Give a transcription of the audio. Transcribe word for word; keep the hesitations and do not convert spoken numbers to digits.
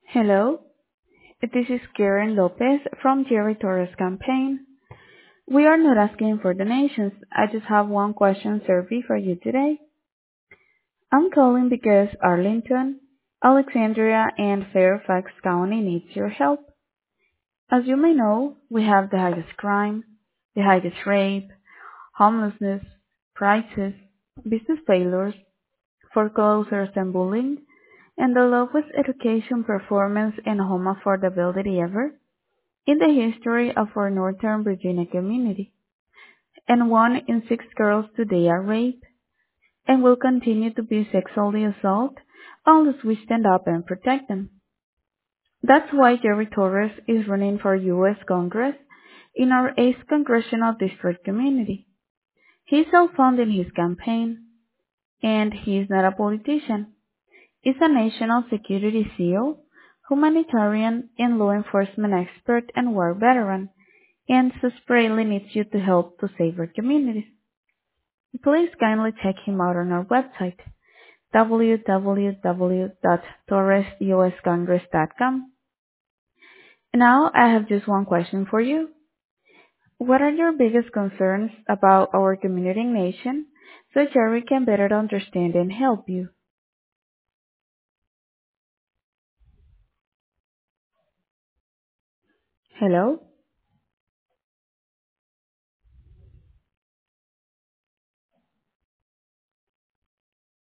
Hello, this is Karen Lopez from Jerry Torres campaign. We are not asking for donations. I just have one question survey for you today. I'm calling because Arlington, Alexandria, and Fairfax County needs your help. As you may know, we have the highest crime, the highest rape, homelessness, prices, business failures, foreclosures and bullying, and the lowest education performance and home affordability ever in the history of our Northern Virginia community. And one in six girls today are raped and will continue to be sexually assaulted unless we stand up and protect them. That's why Jerry Torres is running for U S Congress in our eighth Congressional District community. He's self-funding his campaign, and he's not a politician. He's a national security SEAL, humanitarian and law enforcement expert and war veteran, and desperately needs you to help to save our communities. Please kindly check him out on our website, w w w dot torres u s congress dot com. Now I have just one question for you. What are your biggest concerns about our community and nation so Jerry can better understand and help you? Hello?